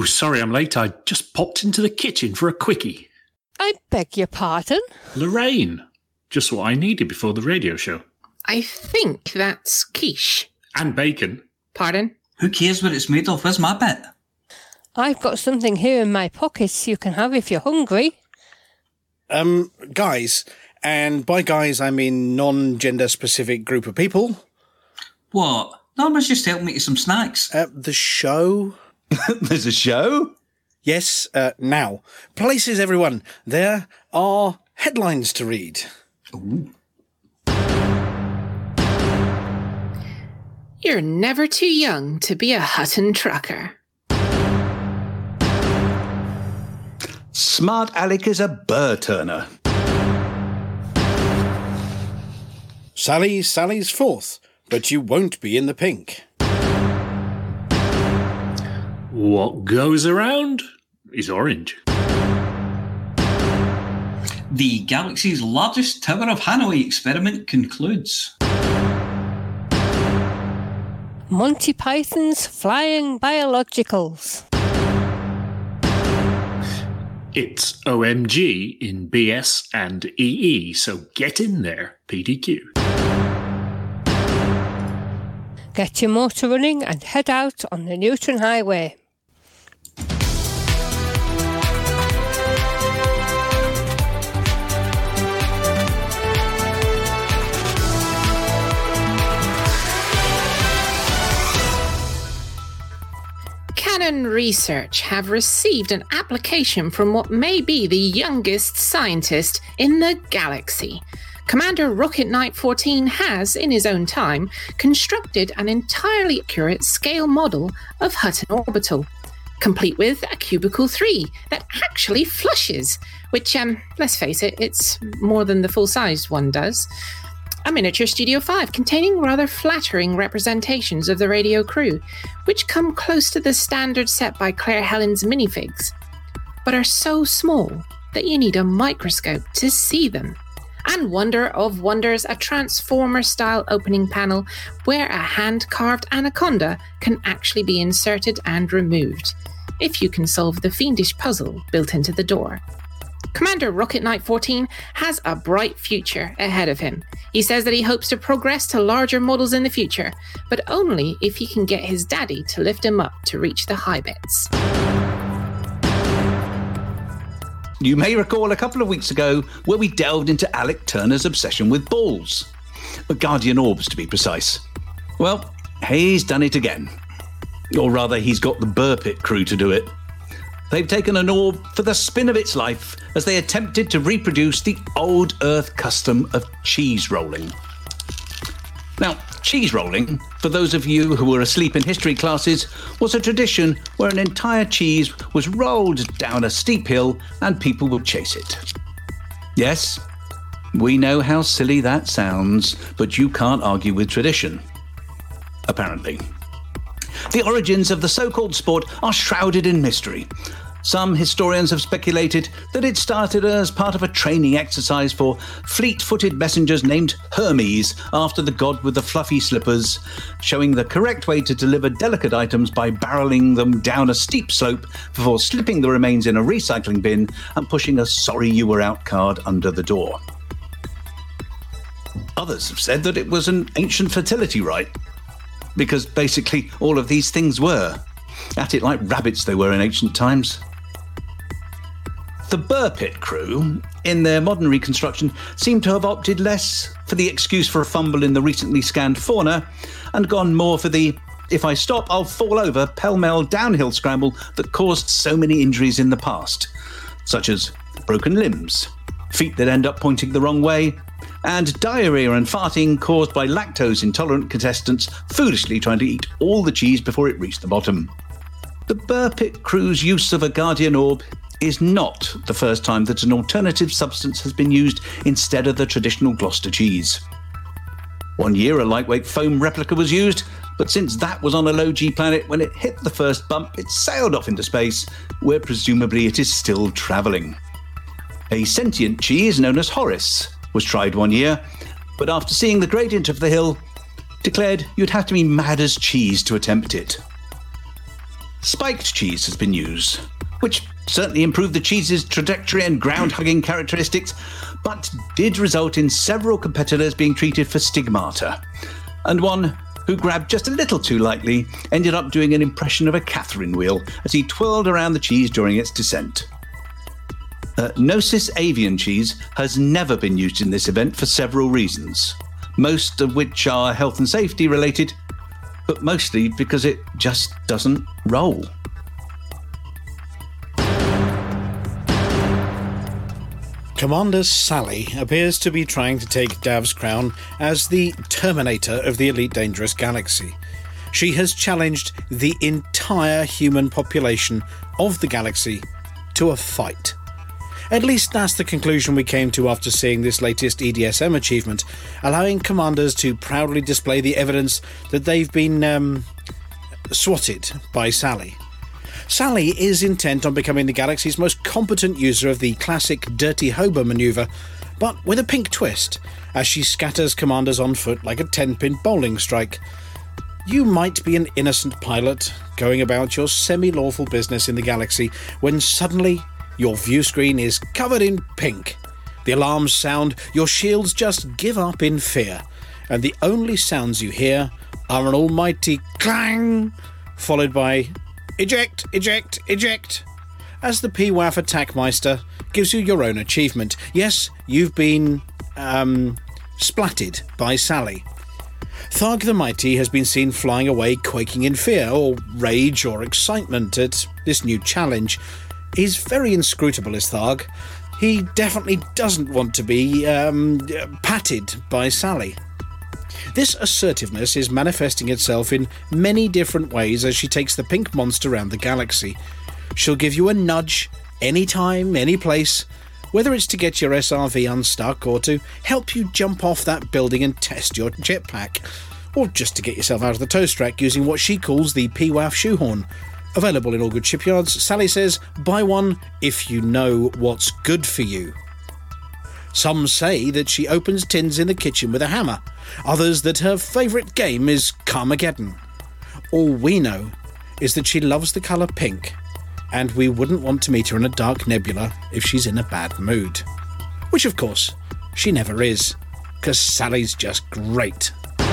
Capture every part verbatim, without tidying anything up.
Oh, sorry I'm late. I just popped into the kitchen for a quickie. I beg your pardon? Lorraine. Just what I needed before the radio show. I think that's quiche. And bacon. Pardon? Who cares what it's made of? Where's my bit? I've got something here in my pockets you can have if you're hungry. Um, guys, and by guys I mean non-gender specific group of people. What? Norma's just helping me to some snacks. Uh, the show... There's a show? Yes, uh, now. Places, everyone. There are headlines to read. Ooh. You're never too young to be a Hutton trucker. Smart Alec is a burr turner. Sally, Sally's fourth, but you won't be in the pink. What goes around is orange. The galaxy's largest Tower of Hanoi experiment concludes. Monty Python's Flying Biologicals. It's O M G in B S and E E, so get in there, P D Q. Get your motor running and head out on the Newton Highway. Canon Research have received an application from what may be the youngest scientist in the galaxy. Commander Rocket Knight fourteen has, in his own time, constructed an entirely accurate scale model of Hutton Orbital, complete with a Cubicle three that actually flushes, which, um, let's face it, it's more than the full-sized one does. A miniature Studio five containing rather flattering representations of the radio crew, which come close to the standard set by Claire Helen's minifigs, but are so small that you need a microscope to see them. And wonder of wonders, a Transformer-style opening panel where a hand-carved anaconda can actually be inserted and removed, if you can solve the fiendish puzzle built into the door. Commander Rocket Knight fourteen has a bright future ahead of him. He says that he hopes to progress to larger models in the future, but only if he can get his daddy to lift him up to reach the high bits. You may recall a couple of weeks ago where we delved into Alec Turner's obsession with balls. Guardian orbs, to be precise. Well, he's done it again. Or rather, he's got the Burr Pit crew to do it. They've taken an orb for the spin of its life as they attempted to reproduce the old Earth custom of cheese rolling. Now, cheese rolling, for those of you who were asleep in history classes, was a tradition where an entire cheese was rolled down a steep hill and people would chase it. Yes, we know how silly that sounds, but you can't argue with tradition. Apparently. The origins of the so-called sport are shrouded in mystery. Some historians have speculated that it started as part of a training exercise for fleet-footed messengers named Hermes, after the god with the fluffy slippers, showing the correct way to deliver delicate items by barreling them down a steep slope before slipping the remains in a recycling bin and pushing a sorry you were out card under the door. Others have said that it was an ancient fertility rite, because basically all of these things were. At it like rabbits they were in ancient times. The Burr Pit crew, in their modern reconstruction, seem to have opted less for the excuse for a fumble in the recently scanned fauna and gone more for the if I stop I'll fall over pell-mell downhill scramble that caused so many injuries in the past, such as broken limbs, feet that end up pointing the wrong way, and diarrhea and farting caused by lactose-intolerant contestants foolishly trying to eat all the cheese before it reached the bottom. The Burr Pit crew's use of a Guardian orb is not the first time that an alternative substance has been used instead of the traditional Gloucester cheese. One year a lightweight foam replica was used, but since that was on a low-G planet, when it hit the first bump, it sailed off into space, where presumably it is still travelling. A sentient cheese known as Horace was tried one year, but after seeing the gradient of the hill, declared you'd have to be mad as cheese to attempt it. spiked cheese has been used, which certainly improved the cheese's trajectory and ground-hugging characteristics, but did result in several competitors being treated for stigmata. And one who grabbed just a little too lightly ended up doing an impression of a Catherine wheel as he twirled around the cheese during its descent. Uh, Gnosis avian cheese has never been used in this event for several reasons, most of which are health and safety related, but mostly because it just doesn't roll. Commander Sally appears to be trying to take Dav's crown as the Terminator of the Elite Dangerous Galaxy. She has challenged the entire human population of the galaxy to a fight. At least that's the conclusion we came to after seeing this latest E D S M achievement, allowing commanders to proudly display the evidence that they've been um, swatted by Sally. Sally is intent on becoming the galaxy's most competent user of the classic Dirty Hobo manoeuvre, but with a pink twist, as she scatters commanders on foot like a ten-pin bowling strike. You might be an innocent pilot going about your semi-lawful business in the galaxy when suddenly your view screen is covered in pink. The alarms sound, your shields just give up in fear, and the only sounds you hear are an almighty clang, followed by eject, eject, eject, as the P W A F Attackmeister gives you your own achievement. Yes, you've been, um, splatted by Sally. Tharg the Mighty has been seen flying away quaking in fear, or rage or excitement at this new challenge. He's very inscrutable, is Tharg. He definitely doesn't want to be, um, patted by Sally. This assertiveness is manifesting itself in many different ways as she takes the pink monster around the galaxy. She'll give you a nudge, anytime, any place, whether it's to get your S R V unstuck or to help you jump off that building and test your jetpack, or just to get yourself out of the toast rack using what she calls the P W A F shoehorn. Available in all good shipyards, Sally says, buy one if you know what's good for you. Some say that she opens tins in the kitchen with a hammer, others that her favourite game is Carmageddon. All we know is that she loves the colour pink, and we wouldn't want to meet her in a dark nebula if she's in a bad mood. Which, of course, she never is, because Sally's just great.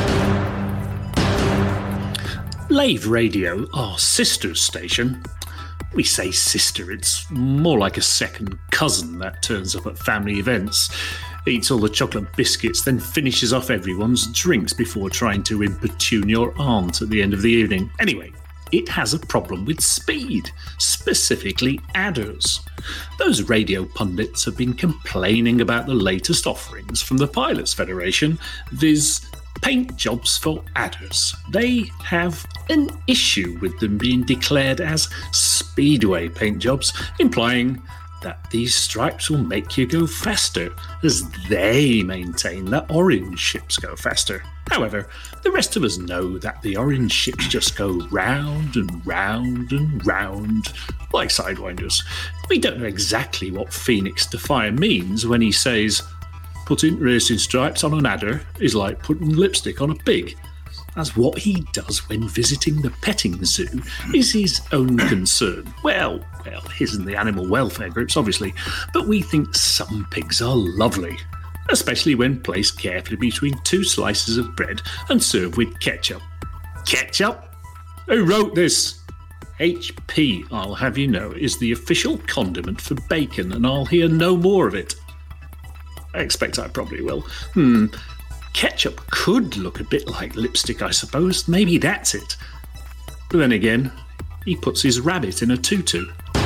Lave Radio, our sister station. We say sister, it's more like a second cousin that turns up at family events, eats all the chocolate biscuits, then finishes off everyone's drinks before trying to importune your aunt at the end of the evening. Anyway, it has a problem with speed, specifically adders. Those radio pundits have been complaining about the latest offerings from the Pilots Federation, viz. Paint jobs for adders. They have an issue with them being declared as speedway paint jobs, implying that these stripes will make you go faster, as they maintain that orange ships go faster. However, the rest of us know that the orange ships just go round and round and round, like Sidewinders. We don't know exactly what Phoenix Defier means when he says, putting racing stripes on an adder is like putting lipstick on a pig, as what he does when visiting the petting zoo is his own concern. Well, well, his and the animal welfare groups, obviously, but we think some pigs are lovely, especially when placed carefully between two slices of bread and served with ketchup. Ketchup? Who wrote this? H P, I'll have you know, is the official condiment for bacon, and I'll hear no more of it. I expect I probably will. Hmm. Ketchup could look a bit like lipstick, I suppose. Maybe that's it. But then again, he puts his rabbit in a tutu.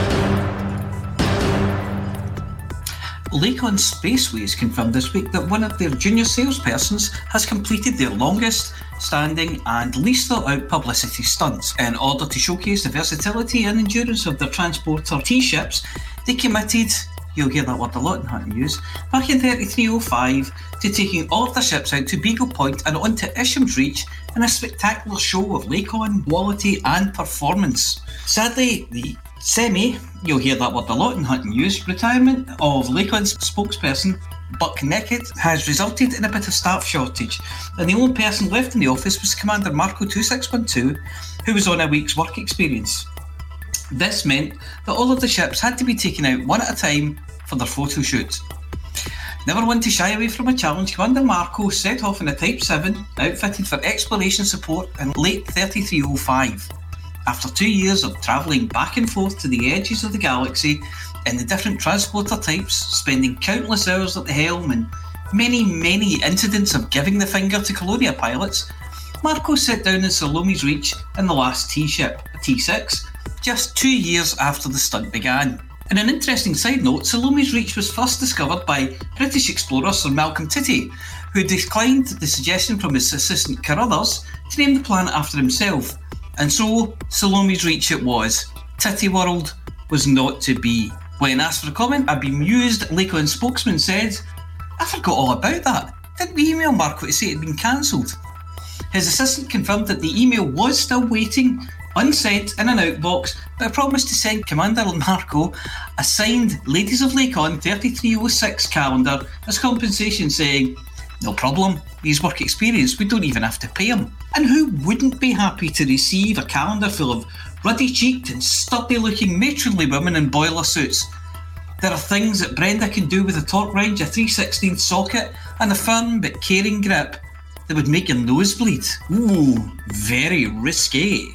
Lakon Spaceways confirmed this week that one of their junior salespersons has completed their longest standing and least thought out publicity stunts. In order to showcase the versatility and endurance of their transporter T-ships, they committed, you'll hear that word a lot in Hunt News, back in thirty-three oh five to taking all of their ships out to Beagle Point and onto Isham's Reach in a spectacular show of Lakon quality and performance. Sadly, the semi, you'll hear that word a lot in Hunt News, retirement of Lakon's spokesperson Buck Neckett has resulted in a bit of staff shortage, and the only person left in the office was Commander Marco two six one two, who was on a week's work experience. This meant that all of the ships had to be taken out one at a time for their photo shoots. Never one to shy away from a challenge, Commander Marco set off in a Type seven, outfitted for exploration support in late thirty-three oh five. After two years of travelling back and forth to the edges of the galaxy in the different transporter types, spending countless hours at the helm and many, many incidents of giving the finger to Colonia pilots, Marco set down in Salome's Reach in the last T-ship, a T six, just two years after the stunt began. In an interesting side note, Salome's Reach was first discovered by British explorer Sir Malcolm Titty, who declined the suggestion from his assistant Carruthers to name the planet after himself. And so, Salome's Reach it was. Titty World was not to be. When asked for a comment, a bemused Lakeland spokesman said, "I forgot all about that. Didn't we email Marco to say it had been cancelled?" His assistant confirmed that the email was still waiting, unsent in an outbox, but promised to send Commander Marco a signed Ladies of Lakon thirty-three oh six calendar as compensation, saying, "No problem, he's work experience, we don't even have to pay him." And who wouldn't be happy to receive a calendar full of ruddy-cheeked and sturdy-looking matronly women in boiler suits? There are things that Brenda can do with a torque wrench, a three sixteenth socket, and a firm but caring grip that would make your nose bleed. Ooh, very risque.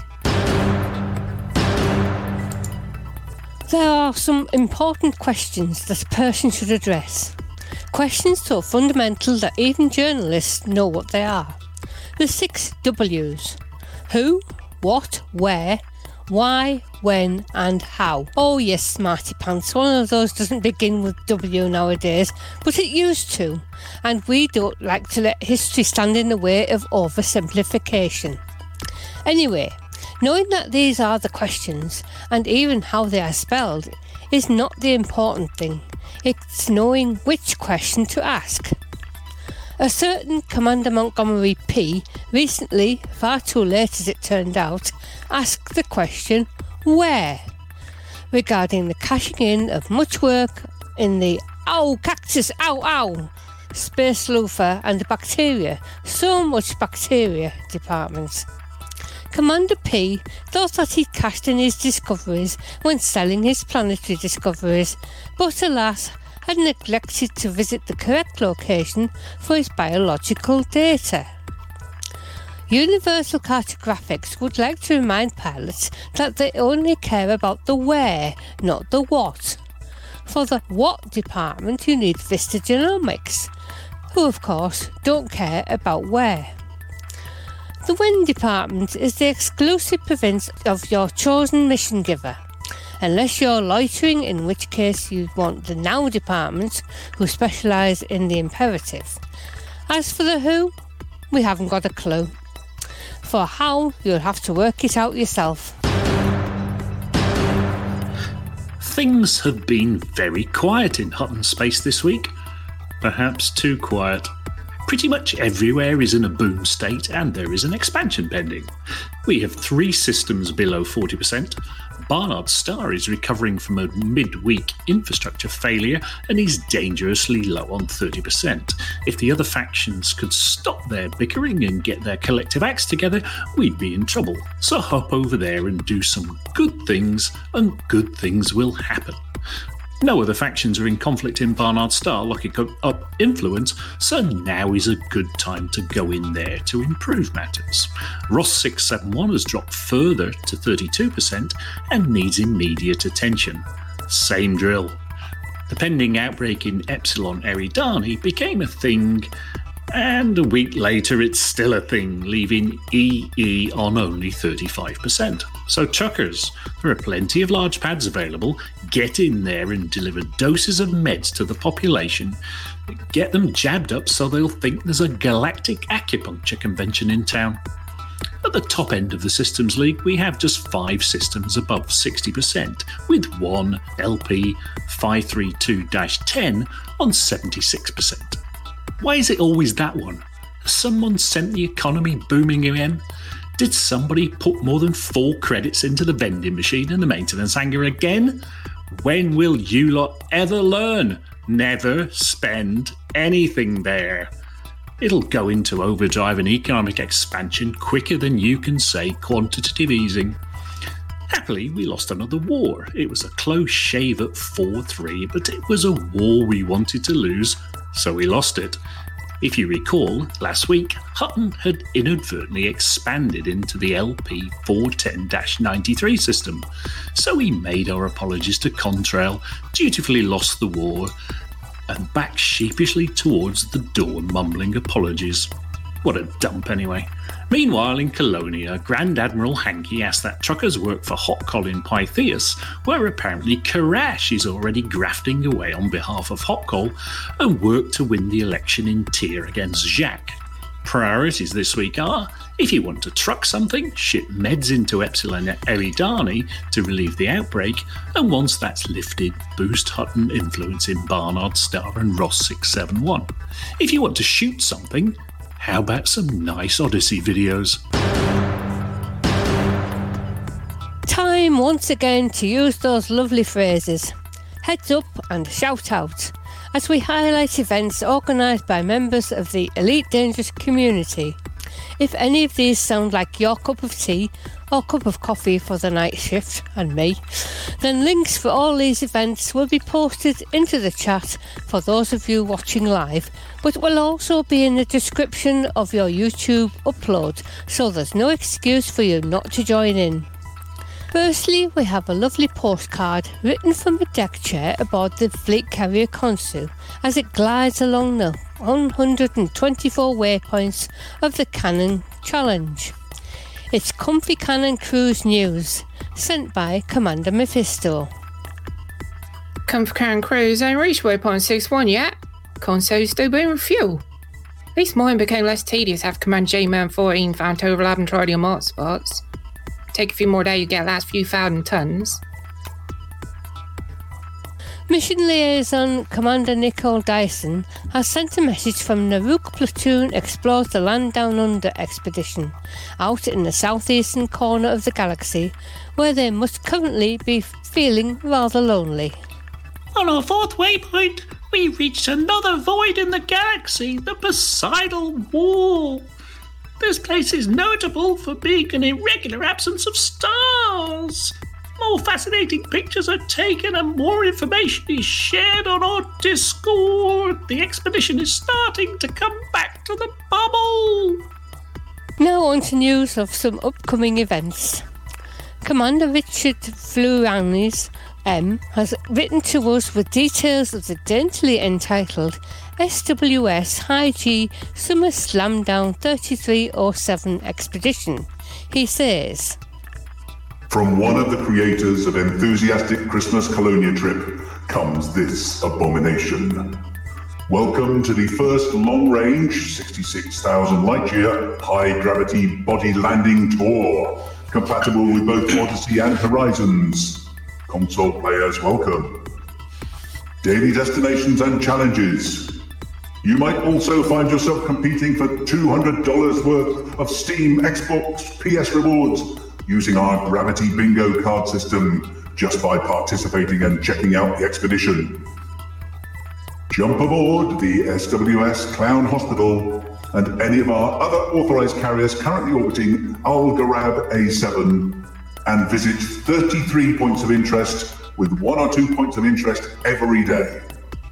There are some important questions that a person should address. Questions so fundamental that even journalists know what they are. The six W's. Who, what, where, why, when and how. Oh yes, smarty pants, one of those doesn't begin with W nowadays, but it used to, and we don't like to let history stand in the way of oversimplification. Anyway, knowing that these are the questions, and even how they are spelled, is not the important thing. It's knowing which question to ask. A certain Commander Montgomery P recently, far too late as it turned out, asked the question, where? Regarding the cashing in of much work in the ow cactus, ow ow, space loafer and the bacteria, so much bacteria departments. Commander P thought that he'd cashed in his discoveries when selling his planetary discoveries, but alas, had neglected to visit the correct location for his biological data. Universal Cartographics would like to remind pilots that they only care about the where, not the what. For the what department you need Vista Genomics, who of course don't care about where. The when department is the exclusive province of your chosen mission giver, unless you're loitering, in which case you want the now department, who specialise in the imperative. As for the who, we haven't got a clue. For how, you'll have to work it out yourself. Things have been very quiet in Hutton Space this week. Perhaps too quiet. Pretty much everywhere is in a boom state and there is an expansion pending. We have three systems below forty percent. Barnard Star is recovering from a mid-week infrastructure failure and is dangerously low on thirty percent. If the other factions could stop their bickering and get their collective acts together, we'd be in trouble. So hop over there and do some good things, and good things will happen. No other factions are in conflict in Barnard Star locking up influence, so now is a good time to go in there to improve matters. Ross six seven one has dropped further to thirty-two percent and needs immediate attention. Same drill. The pending outbreak in Epsilon Eridani became a thing, and a week later it's still a thing, leaving E E on only thirty-five percent. So chuckers, there are plenty of large pads available. Get in there and deliver doses of meds to the population. Get them jabbed up so they'll think there's a galactic acupuncture convention in town. At the top end of the Systems League, we have just five systems above sixty percent, with one L P five three two dash ten on seventy-six percent. Why is it always that one? Has someone sent the economy booming again? Did somebody put more than four credits into the vending machine and the maintenance hangar again? When will you lot ever learn? Never spend anything there. It'll go into overdrive and economic expansion quicker than you can say quantitative easing. Happily, we lost another war. It was a close shave at four three, but it was a war we wanted to lose, so we lost it. If you recall, last week, Hutton had inadvertently expanded into the L P four ten dash ninety-three system, so we made our apologies to Contrail, dutifully lost the war, and backed sheepishly towards the door mumbling apologies. What a dump anyway. Meanwhile, in Colonia, Grand Admiral Hankey asked that truckers work for Hot Colin Pythias, where apparently Karash is already grafting away on behalf of Hot Col and work to win the election in Tyr against Jacques. Priorities this week are, if you want to truck something, ship meds into Epsilon Eridani to relieve the outbreak, and once that's lifted, boost Hutton influence in Barnard Star and Ross six seven one. If you want to shoot something, how about some nice Odyssey videos? Time once again to use those lovely phrases. Heads up and shout out as we highlight events organised by members of the Elite Dangerous community. If any of these sound like your cup of tea or cup of coffee for the night shift and me, then links for all these events will be posted into the chat for those of you watching live, but will also be in the description of your YouTube upload, so there's no excuse for you not to join in. Firstly, we have a lovely postcard written from a deck chair aboard the Fleet Carrier Consu as it glides along the one hundred twenty-four waypoints of the Cannon Challenge. It's Comfy Cannon Cruise News, sent by Commander Mephisto. Comfy Cannon Cruise ain't reached waypoint six one yet. Conso's still burning fuel. At least mine became less tedious after Command J-Man fourteen found overlap and tried your mark spots. Take a few more days to get the last few thousand tons. Mission Liaison Commander Nicole Dyson has sent a message from Narook Platoon Explores the Land Down Under expedition, out in the southeastern corner of the galaxy, where they must currently be feeling rather lonely. On our fourth waypoint, we reached another void in the galaxy, the Poseidal Wall. This place is notable for being an irregular absence of stars. More fascinating pictures are taken and more information is shared on our Discord. The expedition is starting to come back to the bubble. Now on to news of some upcoming events. Commander Richard Fluanis M has written to us with details of the daintily entitled S W S High G Summer Slamdown thirty-three oh seven expedition. He says, from one of the creators of Enthusiastic Christmas Colonia Trip comes this abomination. Welcome to the first long-range, sixty-six thousand light-year, high-gravity body landing tour, compatible with both Odyssey and Horizons. Console players welcome. Daily destinations and challenges. You might also find yourself competing for two hundred dollars worth of Steam, Xbox, P S rewards using our Gravity Bingo card system just by participating and checking out the expedition. Jump aboard the S W S Clown Hospital and any of our other authorized carriers currently orbiting Algarab A seven and visit thirty-three points of interest with one or two points of interest every day.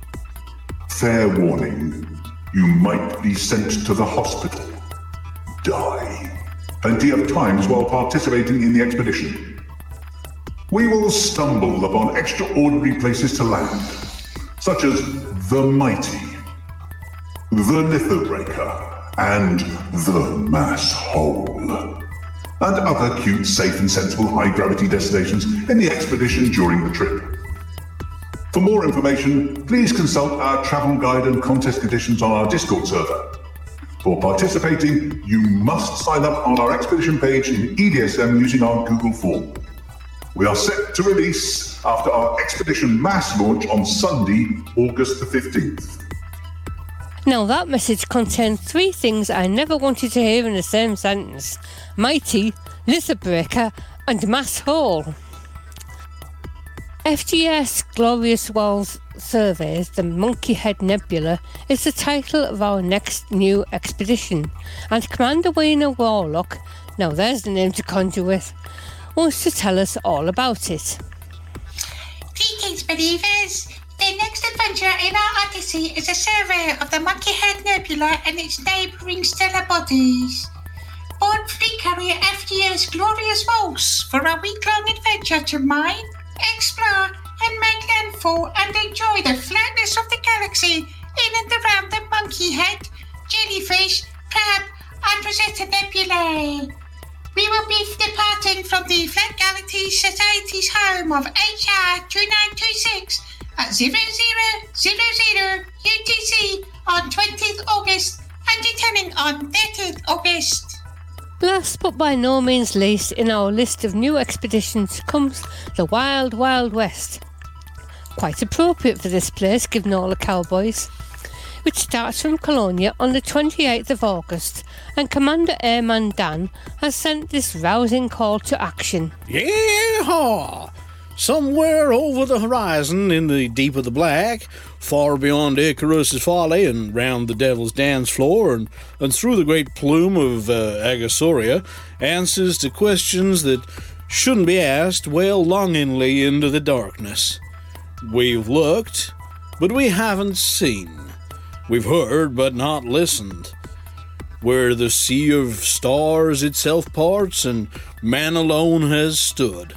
Fair warning, you might be sent to the hospital. Die. Plenty of times while participating in the expedition. We will stumble upon extraordinary places to land, such as the Mighty, the Nithobreaker, and the Mass Hole, and other cute, safe and sensible high-gravity destinations in the expedition during the trip. For more information, please consult our travel guide and contest conditions on our Discord server. For participating, you must sign up on our expedition page in E D S M using our Google form. We are set to release after our expedition mass launch on Sunday, August the fifteenth. Now that message contained three things I never wanted to hear in the same sentence. Mighty, Nithobreaker, and Mass Hole. F G S Glorious Worlds Surveys, the Monkey Head Nebula, is the title of our next new expedition, and Commander Wayne Warlock, now there's the name to conjure with, wants to tell us all about it. Greetings, believers! The next adventure in our odyssey is a survey of the Monkey Head Nebula and its neighbouring stellar bodies. Board Fleet Carrier F D S glorious Volks for a week-long adventure to mine, explore, and make landfall and enjoy the flatness of the galaxy in and around the Monkey Head, Jellyfish, Crab, and Rosetta Nebulae. We will be departing from the Flat Galaxy Society's home of H R two nine two six at zero zero zero zero U T C on twentieth August and returning on thirtieth August. Last but by no means least in our list of new expeditions comes the Wild Wild West. Quite appropriate for this place given all the cowboys. Which starts from Colonia on the twenty-eighth of August, and Commander Airman Dan has sent this rousing call to action. Yeehaw! Somewhere over the horizon in the deep of the black, far beyond Icarus's Folly and round the Devil's Dance floor and, and through the great plume of uh, Agasauria, answers to questions that shouldn't be asked wail longingly into the darkness. We've looked, but we haven't seen. We've heard, but not listened. Where the sea of stars itself parts and man alone has stood.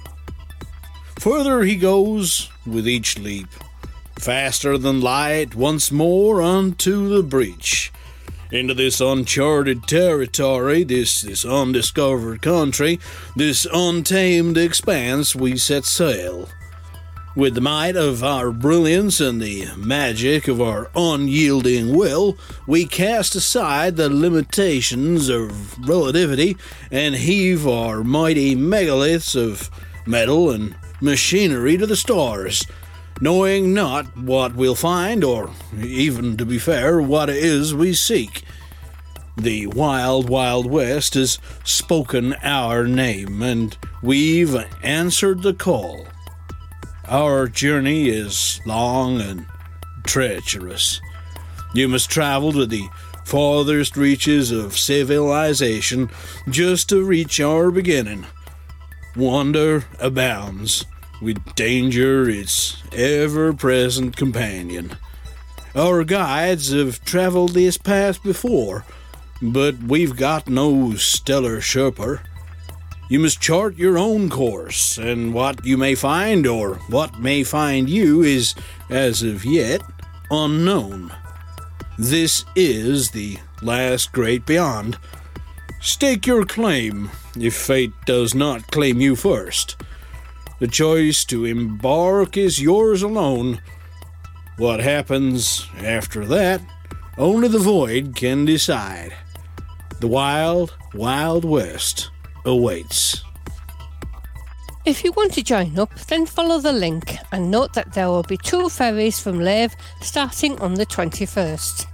Further he goes with each leap, faster than light once more unto the breach. Into this uncharted territory, this, this undiscovered country, this untamed expanse we set sail. With the might of our brilliance and the magic of our unyielding will, we cast aside the limitations of relativity and heave our mighty megaliths of metal and machinery to the stars, knowing not what we'll find, or even, to be fair, what it is we seek. The Wild Wild West has spoken our name, and we've answered the call. Our journey is long and treacherous. You must travel to the farthest reaches of civilization just to reach our beginning. Wonder abounds, with danger its ever-present companion. Our guides have traveled this path before, but we've got no stellar Sherpa. You must chart your own course, and what you may find, or what may find you, is, as of yet, unknown. This is the last great beyond. Stake your claim, if fate does not claim you first. The choice to embark is yours alone. What happens after that, only the void can decide. The Wild, Wild West awaits. If you want to join up, then follow the link and note that there will be two ferries from Lave starting on the twenty-first.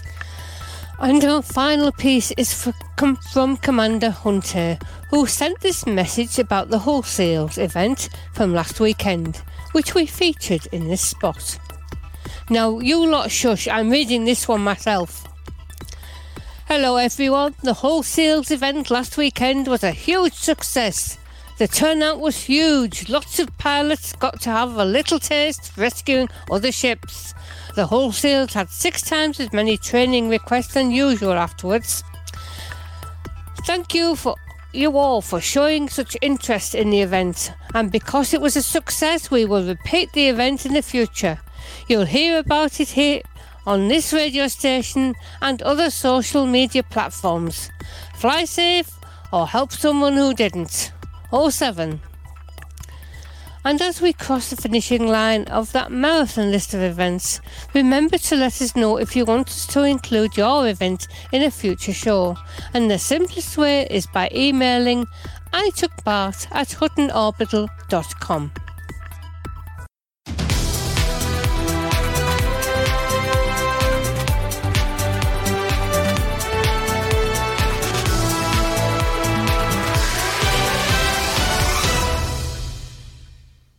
And our final piece is for, com, from Commander Hunter, who sent this message about the Wholesales event from last weekend, which we featured in this spot. Now, you lot shush, I'm reading this one myself. Hello everyone, the Wholesales event last weekend was a huge success. The turnout was huge, lots of pilots got to have a little taste rescuing other ships. The Wholesales had six times as many training requests than usual afterwards. Thank you for you all for showing such interest in the event, and because it was a success we will repeat the event in the future. You'll hear about it here on this radio station and other social media platforms. Fly safe or help someone who didn't. oh seven. And as we cross the finishing line of that marathon list of events, remember to let us know if you want us to include your event in a future show. And the simplest way is by emailing I took part at hutton orbital dot com.